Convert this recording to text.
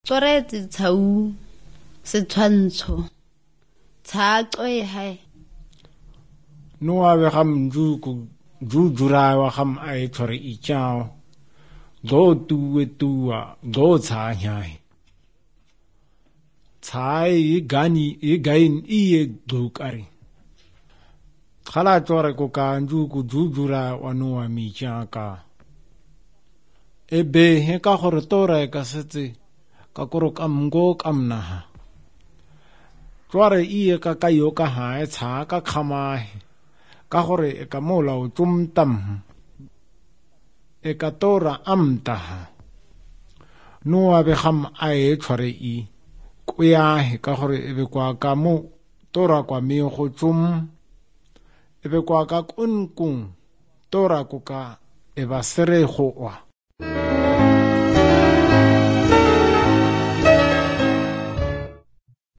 Tsoretse tshau setshwantsho tshaaqwe hai no ave ham jura wa ham ai thore I chao go tuwa go tsanyai tsai gani gain I dukari khala tore ko kanju ku jura wa no wa mi chaka ebe he ka gore tora ka setse ka koro ka mgo kamna tore I ka kayo ka ha e tsha ka khama ka gore ka mola o tumtam e ka tora amta no ave kham ai tshware I kuya ka gore ebe kwa ka mo tora kwa mi go tsum ebe kwa ka kunkun tora ko ka eba sere go wa